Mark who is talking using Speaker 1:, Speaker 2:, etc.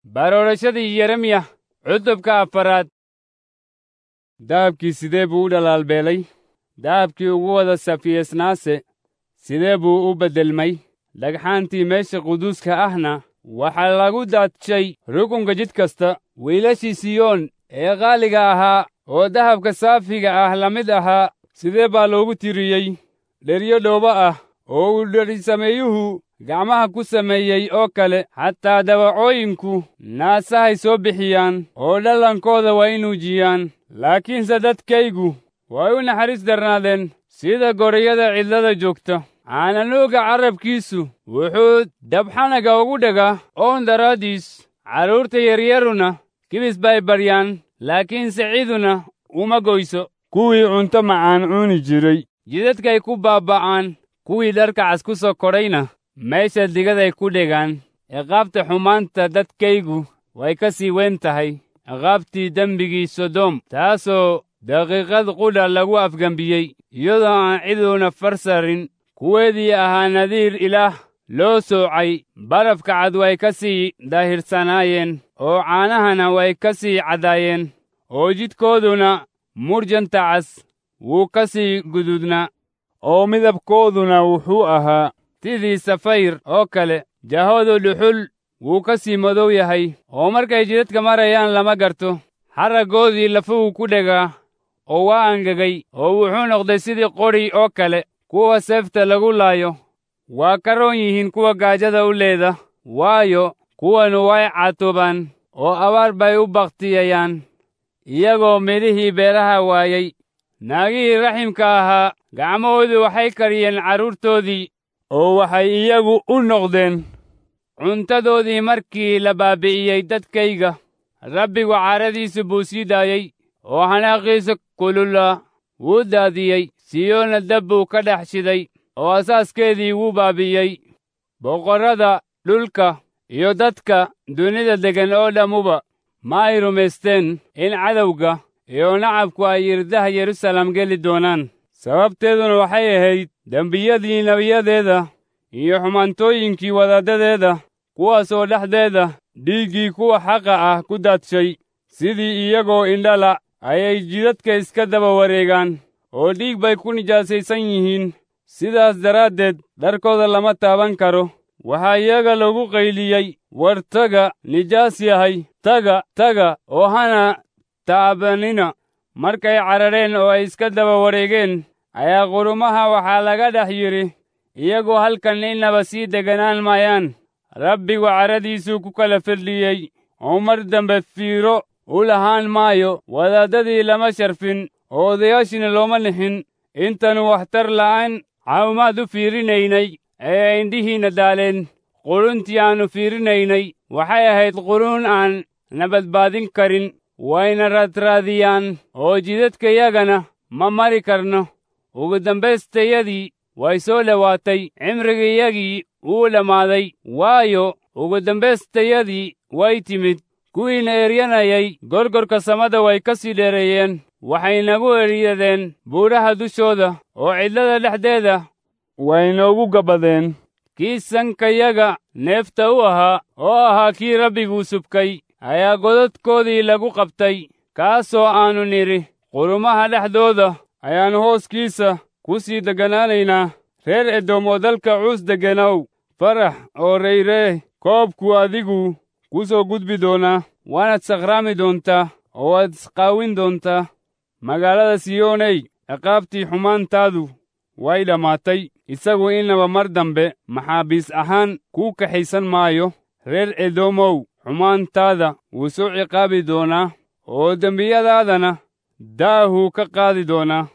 Speaker 1: Baroorashadii Yeremiya cutubka afaraad. Dahabkii sidee buu u dhalaalbeelay? Dahabkii ugu wada safiyeysnaase sidee buu u beddelmay? Dhagxaantii meesha quduuska ahna waxaa lagu daadshay rukunka jid kasta. Wiilashii Siyoon ee qaaliga ahaa oo dahabka saafiga ah la mid ahaa sidee baa loogu tiriyey dheryo dhoobo ah oo uu dheri-sameeyuhu gacmaha ku sameeyey oo kale. Xataa dawacooyinku naasahay soo bixiyaan oo dhallankooda way nuujiyaan. Laakiinse dadkaygu way u naxariis darnaadeen sida gorayada cidlada joogta. Caananuuga carrabkiisu wuxuu dabxanaga ugu dhagaa oon daraaddiis. Carruurta yaryaruna kibis bay baryaan, laakiinse ciduna uma goyso. Kuwii cunto macaan cuni jiray jidadkay ku baaba'aan. Kuwii dharka cas ku soo korayna meesha digaday ku dhegaan. Ciqaabta xumaanta dadkaygu way ka sii weyn tahay ciqaabtii dembigii Sodom, taasoo daqiiqad qudha lagu afgembiyey iyadoo aan ciduna farsarin. Kuweedii ahaa nadiir Ilaah loo soocay, barafka cad way ka sii daahirsanaayeen oo caanahana way ka sii caddaayeen, oo jidhkooduna murjanta cas wuu ka sii guduudnaa, oo midabkooduna wuxuu ahaa sidii safayr oo kale. Jahoodu dhuxul wuu ka sii madow yahay, oo markay jidadka marayaan lama garto. Haraggoodii lafuhu ku dhegaa oo waa angegay, oo wuxuu noqday sidii qori oo kale. Kuwa seefta lagu laayo waa ka roon yihiin kuwa gaajada u leeda, waayo kuwanu way caatoobaan oo abaar bay u baktiyayaan, iyagoo midhihii beeraha waayey. Naagihii raximka ahaa gacmahoodu waxay kariyeen carruurtoodii, oo waxay iyagu u noqdeen cuntadoodii markii la baabi'iyey dadkayga. Rabbigu caaradiisu buu sii daayey, oo xanaaqiisa kulula wuu daadiyey. Siyoonna dab buu ka dhex shiday, oo asaaskeedii wuu baabi'iyey. Boqorrada dhulka iyo dadka dunida deggan oo dhammuba ma ay rumaysteen in cadowga iyo nacabku ay irdaha Yeruusaalem geli doonaan. Sababteeduna waxay ahayd dembiyadii nebiyadeeda iyo xumaantooyinkii wadaaddadeeda, kuwaasoo dhexdeeda dhiiggii kuwa xaqa ah ku daadshay. Sidii iyagoo indhala ayay jidadka iska daba wareegaan, oo dhiig bay ku nijaasaysan yihiin. Sidaas daraaddeed dharkooda lama taaban karo. Waxaa iyaga lagu qayliyey, war taga, nijaas yahay, taga oo hana taabanina. Markay carareen oo ay iska daba wareegeen ayaa qurumaha waxaa laga dhex yidhi, iyagoo halkan innaba sii deganaan maayaan. Rabbigu caradiisuu ku kala firdhiyey, oo mar dambe fiiro u lahaan maayo. Wadaaddadii lama sharfin, oo odayaashina looma nixin. Intanu waxtar la'aan caawimaad u fiirinaynay ee indhihiinna daaleen. Quruntii aannu fiirinaynay waxay ahayd qurun aan na badbaadin karin. Wayna raadraadiyaan, oo jidadkayagana ma mari karno. Ugu dambaystayadii way soo dhowaatay, cimrigayagii wuu dhammaaday, waayo ugu dambaystayadii way timid. Kuwiina eryanayay gorgorka samada way ka sii dheereeyeen. Waxay nagu eryadeen buuraha dushooda, oo cidlada dhexdeeda way noogu gabbadeen. Kii sankayaga neefta u ahaa, oo ahaa kii Rabbigu subkay, ayaa godadkoodii lagu qabtay. Kaasoo aannu nidhi, qurumaha dhexdooda ayaannu hooskiisa ku sii degganaanaynaa. Reer Edom oo dalka Cuus degganow, farax oo rayree. Koobku adigu ku soo gudbi doonaa, waanaad sakhraami doontaa oo waad isqaawin doontaa. Magaalada Siyooney, ciqaabtii xumaantaadu way dhammaatay. Isagu innaba mar dambe maxaabiis ahaan kuu kaxaysan maayo. Reer Edomow, xumaantaada wuu soo ciqaabi doonaa, oo dembiyadaadana daahuu ka qaadi doonaa.